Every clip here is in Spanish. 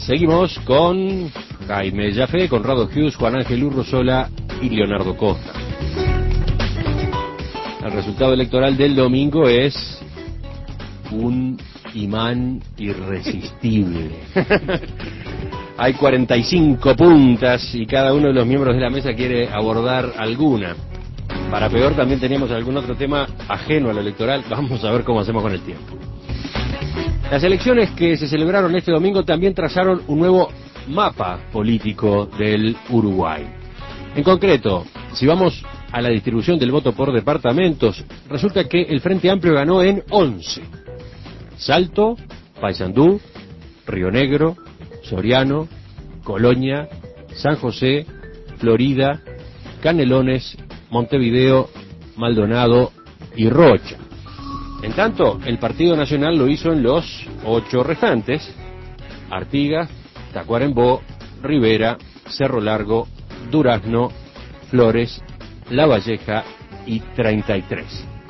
Seguimos con Jaime Jaffe, Conrado Hughes, Juan Ángel Urrosola y Leonardo Costa. El resultado electoral del domingo es un imán irresistible. Hay 45 puntas y cada uno de los miembros de la mesa quiere abordar alguna. Para peor, también teníamos algún otro tema ajeno al electoral. Vamos a ver cómo hacemos con el tiempo. Las elecciones que se celebraron este domingo también trazaron un nuevo mapa político del Uruguay. En concreto, si vamos a la distribución del voto por departamentos, resulta que el Frente Amplio ganó en 11. Salto, Paysandú, Río Negro, Soriano, Colonia, San José, Florida, Canelones, Montevideo, Maldonado y Rocha. En tanto, el Partido Nacional lo hizo en los 8 restantes: Artigas, Tacuarembó, Rivera, Cerro Largo, Durazno, Flores, La Valleja y 33.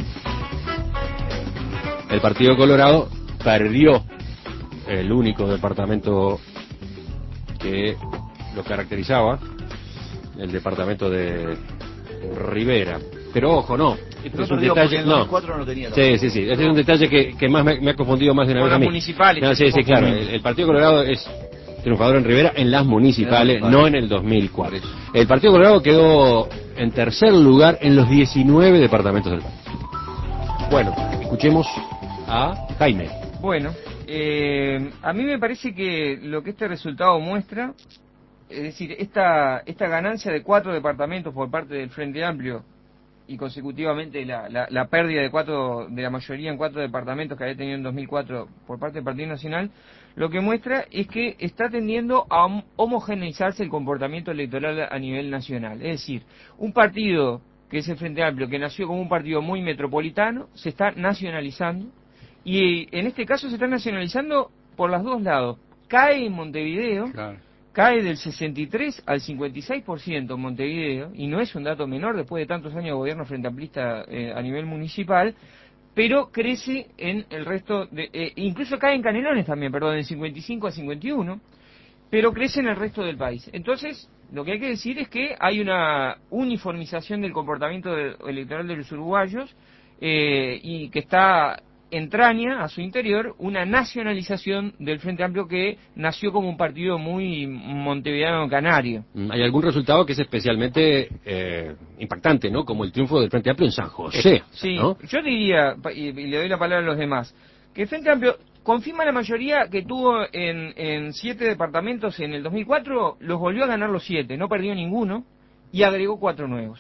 El Partido Colorado perdió el único departamento que lo caracterizaba, el departamento de Rivera. Pero ojo, no. Este es un detalle. No. No tenía Sí. Este es un detalle que más me ha confundido más de una vez a mí. Municipales. No, sí, claro. El Partido Colorado es triunfador en Rivera en las municipales, no en el 2004. El Partido Colorado quedó en tercer lugar en los 19 departamentos del país. Bueno, escuchemos a Jaime. Bueno, a mí me parece que lo que este resultado muestra, es decir, esta ganancia de 4 departamentos por parte del Frente Amplio y consecutivamente la pérdida de la mayoría en 4 departamentos que había tenido en 2004 por parte del Partido Nacional, lo que muestra es que está tendiendo a homogeneizarse el comportamiento electoral a nivel nacional. Es decir, un partido que es el Frente Amplio, que nació como un partido muy metropolitano, se está nacionalizando, y en este caso se está nacionalizando por los dos lados. Cae en Montevideo, claro. Cae del 63 al 56% en Montevideo, y no es un dato menor después de tantos años de gobierno frente amplista a nivel municipal, pero crece en el resto, incluso cae en Canelones también, perdón, del 55 a 51, pero crece en el resto del país. Entonces, lo que hay que decir es que hay una uniformización del comportamiento electoral de los uruguayos, y que entraña a su interior una nacionalización del Frente Amplio, que nació como un partido muy montevideano canario. Hay algún resultado que es especialmente impactante, ¿no? Como el triunfo del Frente Amplio en San José. Sí, ¿no? Yo diría, y le doy la palabra a los demás, que el Frente Amplio confirma la mayoría que tuvo en 7 departamentos en el 2004, los volvió a ganar los 7, no perdió ninguno, y agregó 4 nuevos.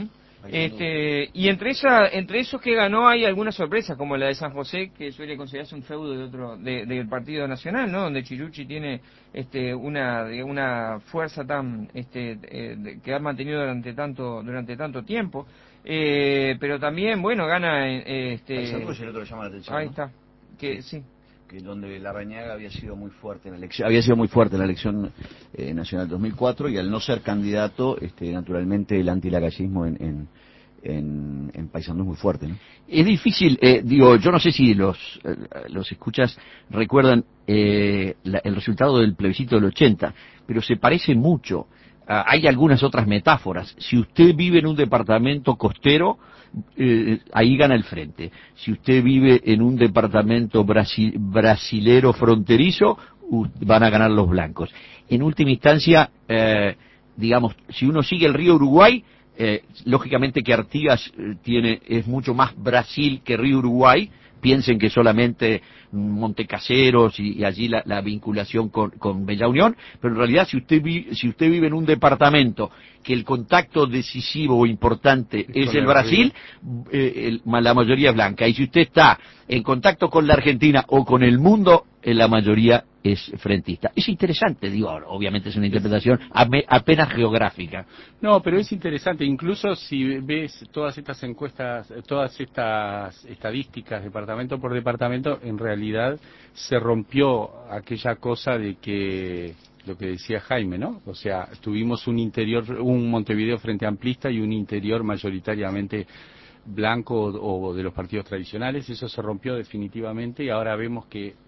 Y entre esos que ganó hay algunas sorpresas, como la de San José, que suele considerarse un feudo del Partido Nacional, ¿no? Donde Chirucci tiene una fuerza tan que ha mantenido durante tanto tiempo, pero también, bueno, gana Paysandú es el otro que llama la atención, ahí ¿no? está, sí. Que donde Larrañaga había sido muy fuerte en la elección nacional 2004, y al no ser candidato, naturalmente el antilagallismo en Paysandú es muy fuerte, ¿no? Es difícil, yo no sé si los escuchas recuerdan el resultado del plebiscito del 80, pero se parece mucho. Hay algunas otras metáforas. Si usted vive en un departamento costero, ahí gana el Frente. Si usted vive en un departamento brasilero fronterizo, van a ganar los blancos. En última instancia, digamos, si uno sigue el río Uruguay, lógicamente que Artigas es mucho más Brasil que río Uruguay. Piensen que solamente Montecaseros y allí la vinculación con Bella Unión, pero en realidad si usted vive en un departamento que el contacto decisivo o importante es el Brasil, la mayoría es blanca, y si usted está en contacto con la Argentina o con el mundo, la mayoría es frentista. Es interesante, obviamente es una interpretación apenas geográfica. No, pero es interesante, incluso si ves todas estas encuestas, todas estas estadísticas departamento por departamento, en realidad se rompió aquella cosa de que, lo que decía Jaime, ¿no? O sea, tuvimos un Montevideo frente amplista y un interior mayoritariamente blanco o de los partidos tradicionales. Eso se rompió definitivamente, y ahora vemos que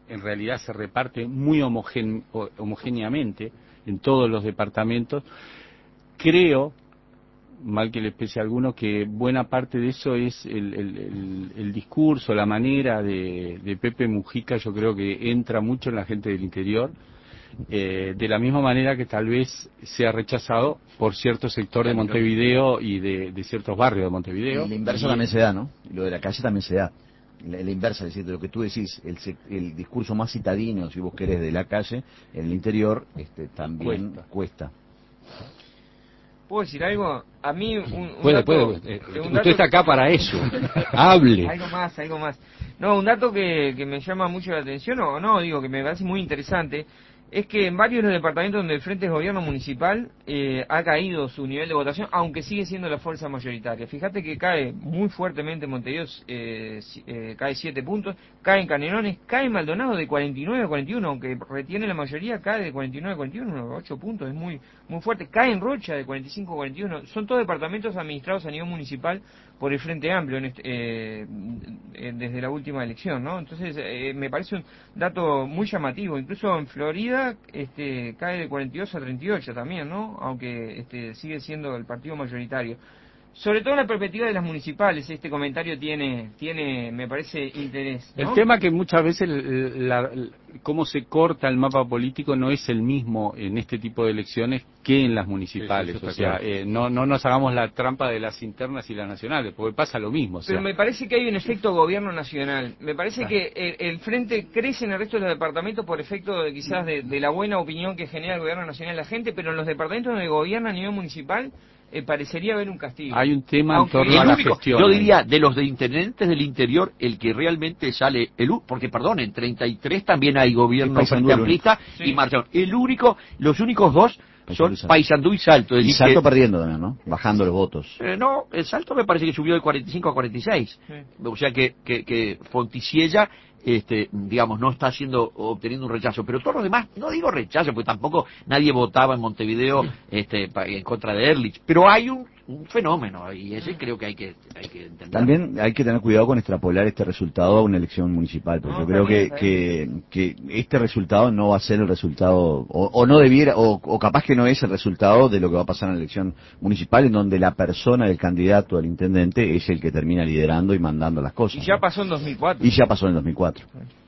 en realidad se reparte muy homogéneamente en todos los departamentos. Creo, mal que les pese a alguno, que buena parte de eso es el discurso, la manera de Pepe Mujica. Yo creo que entra mucho en la gente del interior, de la misma manera que tal vez sea rechazado por cierto sector de Montevideo y de ciertos barrios de Montevideo. Y la inversa también se da, ¿no? Y lo de la calle también se da. La inversa, es decir, de lo que tú decís, el discurso más citadino, si vos querés, de la calle, en el interior, también cuesta. ¿Puedo decir algo? A mí Puede, dato, usted está acá para eso. Hable. Algo más. No, un dato que me llama mucho la atención, o no, digo, que me parece muy interesante, es que en varios de los departamentos donde el Frente es gobierno municipal ha caído su nivel de votación, aunque sigue siendo la fuerza mayoritaria. Fíjate que cae muy fuertemente en Montevideo, cae 7 puntos, cae en Canelones, cae en Maldonado de 49 a 41, aunque retiene la mayoría, cae de 49 a 41, 8 puntos, es muy fuerte. Cae en Rocha de 45 a 41, son todos departamentos administrados a nivel municipal por el Frente Amplio desde la última elección, ¿no? Entonces me parece un dato muy llamativo. Incluso en Florida cae de 42 a 38 también, ¿no? Aunque sigue siendo el partido mayoritario. Sobre todo en la perspectiva de las municipales, este comentario tiene me parece, interés, ¿no? El tema que muchas veces cómo se corta el mapa político no es el mismo en este tipo de elecciones que en las municipales. Sí, o sea, no nos hagamos la trampa de las internas y las nacionales, porque pasa lo mismo. O sea. Pero me parece que hay un efecto gobierno nacional. Me parece que el Frente crece en el resto de los departamentos por efecto quizás de la buena opinión que genera el gobierno nacional en la gente, pero en los departamentos donde gobierna a nivel municipal parecería haber un castigo. Hay un tema en torno Y a el la único, gestión. yo diría, de los intendentes del interior, el que realmente sale, porque perdón, en 33 también hay gobierno frente amplista y marcharon. Los únicos dos son Paysandú y Salto. Y Salto perdiendo también, ¿no? Bajando los votos. No, el Salto me parece que subió de 45 a 46. Sí. O sea que Fonticiella, digamos, no está obteniendo un rechazo. Pero todos los demás, no digo rechazo, porque tampoco nadie votaba en Montevideo en contra de Ehrlich. Pero hay un fenómeno, y ese creo que hay que entender. También hay que tener cuidado con extrapolar este resultado a una elección municipal, porque yo creo que este resultado no va a ser el resultado, o no debiera, o capaz que no es el resultado de lo que va a pasar en la elección municipal, en donde la persona del candidato al intendente es el que termina liderando y mandando las cosas. Y ya pasó en 2004. Y ya pasó en 2004.